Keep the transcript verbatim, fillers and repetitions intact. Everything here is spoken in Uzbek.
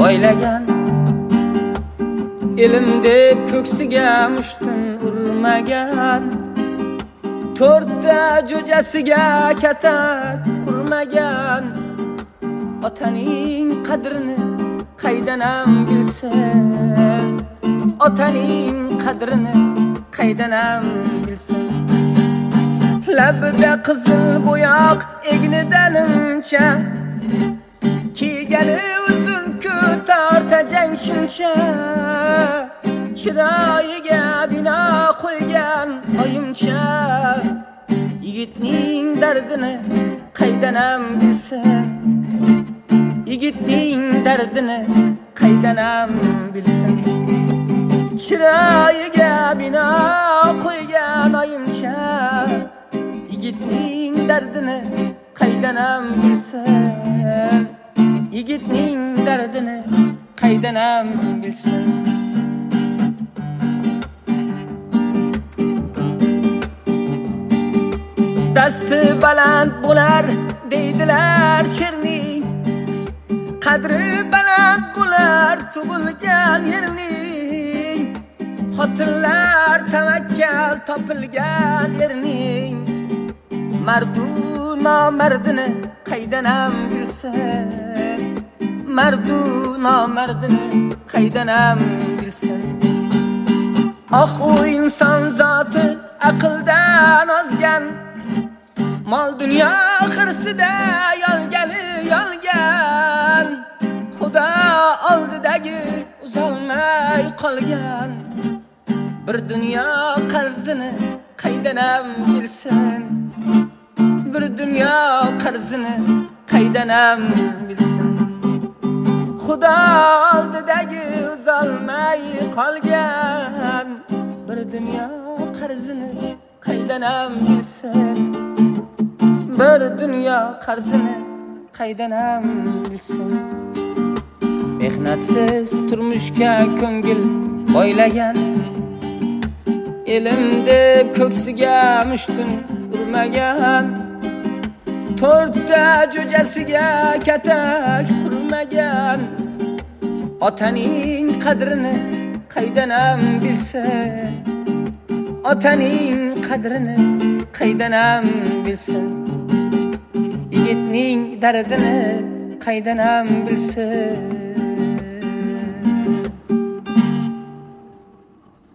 boylagan, elim deb ko'ksiga mushtun urmagan, to'rtta jo'jasiga katak qurmagan, otaning qadrini qaydanam bilsin, otaning qadrini qaydanam bilsin. Labida qizil bo'yoq egnidan uncha, kiygani uzun ko'tartajang shuncha, chiroyiga bino qo'ygan oyimcha, yigitning dardini qaydanam bilsin, yigitning dardini qaydanam bilsin. Chiroyiga bino qo'ygan oyimcha, yigitning dardini qaydanam bilsin, yigitning dardini qaydanam bilsin. Dasti baland bo'lar deydilar sherning, qadri baland bo'lar tug'ilgan yerning, xotinlar tavakkal topilgan yerning, mardu nomardini qaydanam bilsin, mardu nomardini qaydanam bilsin. Oh, u inson zoti aqldan ozgan, mol dunyo xirsida yolgani yolgan, Xudo oldidagi uzolmay qolgan, bir dunyo qarzini qaydanam bilsin, bir dunyo qarzini qaydanam bilsin. Xudo oldidagi uzolmay qolgan, bir dunyo qarzini qaydanam bilsin, bir dunyo qarzini qaydanam bilsin. Mehnatsiz turmushga ko'ngil boylagan, elim deb ko'ksiga mushtun urmagan, to'rtta jo'jasiga katak qurmagan, otaning qadrini qaydanam bilsin, otaning qadrini qaydanam bilsin. Yigitning dardini qaydanam bilsin,